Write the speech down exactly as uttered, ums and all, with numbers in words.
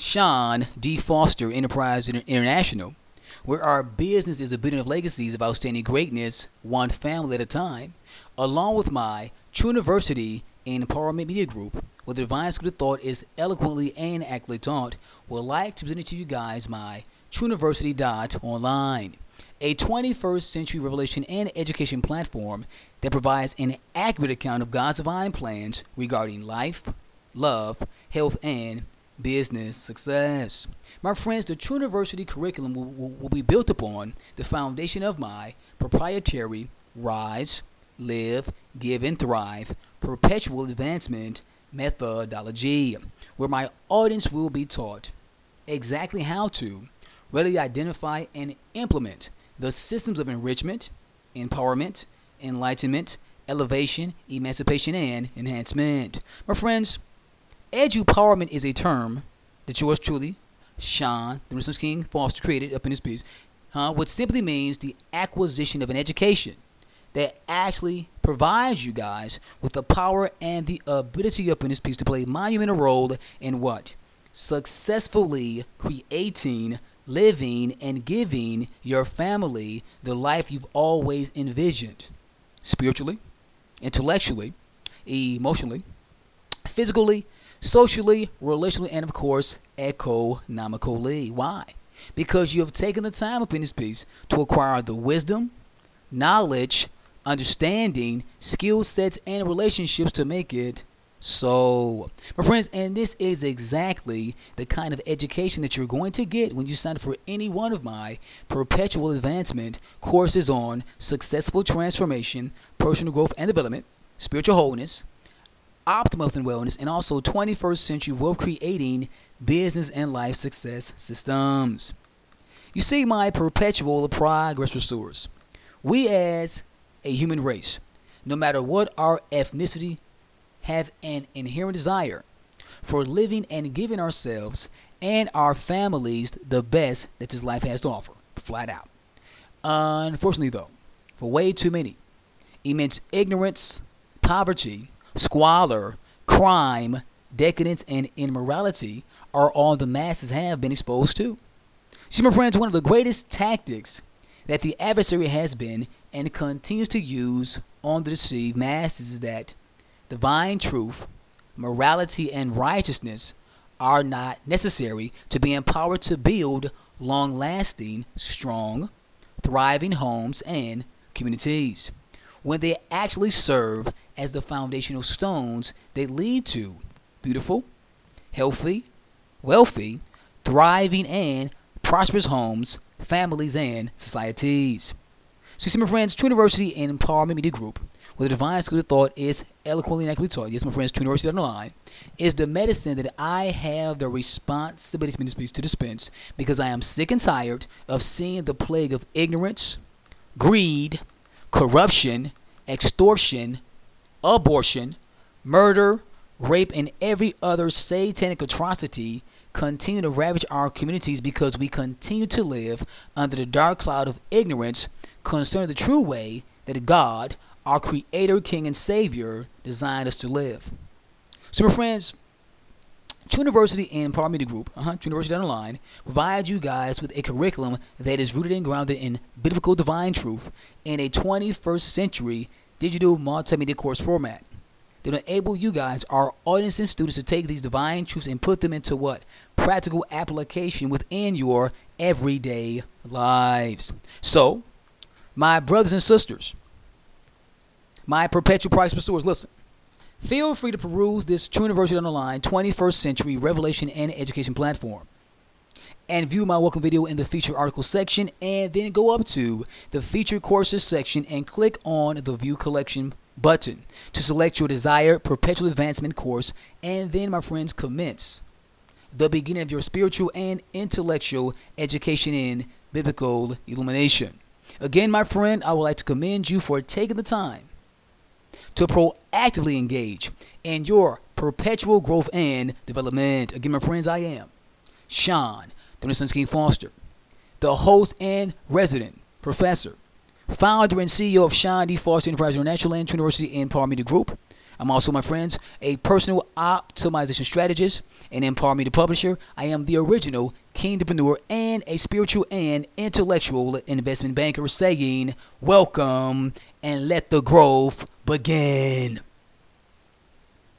Sean D. Foster Enterprise International, where our business is a building of legacies of outstanding greatness, one family at a time, along with my True University Empowerment Media Group, where the divine school of thought is eloquently and accurately taught, would like to present to you guys my True University dot online, a twenty-first century revelation and education platform that provides an accurate account of God's divine plans regarding life, love, health, and business success. My friends, the True University curriculum will, will, will be built upon the foundation of my proprietary Rise, Live, Give, and Thrive perpetual advancement methodology, where my audience will be taught exactly how to readily identify and implement the systems of enrichment, empowerment, enlightenment, elevation, emancipation, and enhancement. My friends, edupowerment is a term that yours truly, Sean, the Renaissance King Foster, created up in his piece, huh, which simply means the acquisition of an education that actually provides you guys with the power and the ability up in this piece to play a monumental role in what? Successfully creating, living, and giving your family the life you've always envisioned. Spiritually, intellectually, emotionally, physically, socially, relationally, and of course, economically. Why? Because you have taken the time up in this piece to acquire the wisdom, knowledge, understanding, skill sets, and relationships to make it so. My friends, and this is exactly the kind of education that you're going to get when you sign up for any one of my perpetual advancement courses on successful transformation, personal growth and development, spiritual wholeness, optimal health and wellness, and also twenty-first century wealth creating business and life success systems. You see, my perpetual progress pursuers, we as a human race, no matter what our ethnicity, have an inherent desire for living and giving ourselves and our families the best that this life has to offer, flat out. Unfortunately, though, for way too many, immense ignorance, poverty, squalor, crime, decadence, and immorality are all the masses have been exposed to. See, my friends, one of the greatest tactics that the adversary has been and continues to use on the deceived masses is that divine truth, morality, and righteousness are not necessary to be empowered to build long-lasting, strong, thriving homes and communities, when they actually serve as the foundational stones that lead to beautiful, healthy, wealthy, thriving, and prosperous homes, families, and societies. So you see, my friends, True University Empowerment Media Group, where the divine school of thought is eloquently and accurately taught, yes, my friends, True University online, is the medicine that I have the responsibility to dispense, because I am sick and tired of seeing the plague of ignorance, greed, corruption, extortion, abortion, murder, rape, and every other satanic atrocity continue to ravage our communities, because we continue to live under the dark cloud of ignorance concerning the true way that God, our Creator, King, and Savior, designed us to live. So, my friends, True University Empowerment Media Group, uh-huh, True University Online, provides you guys with a curriculum that is rooted and grounded in biblical divine truth in a twenty-first century digital multimedia course format that enable you guys, our audience and students, to take these divine truths and put them into what? Practical application within your everyday lives. So, my brothers and sisters, my perpetual price pursuers, listen. Feel free to peruse this True University Online twenty-first century revelation and education platform, and view my welcome video in the featured article section, and then go up to the featured courses section and click on the view collection button to select your desired perpetual advancement course, and then, my friends, commence the beginning of your spiritual and intellectual education in biblical illumination. Again, my friend, I would like to commend you for taking the time to proactively engage in your perpetual growth and development. Again, my friends, I am Sean, the Renaissance King Foster, the host and resident professor, founder and C E O of Sean D. Foster Enterprise International and True University Empowerment Media Group, I'm also, my friends, a personal optimization strategist and Empower Me the Publisher. I am the original kingdompreneur and a spiritual and intellectual investment banker saying, welcome and let the growth begin.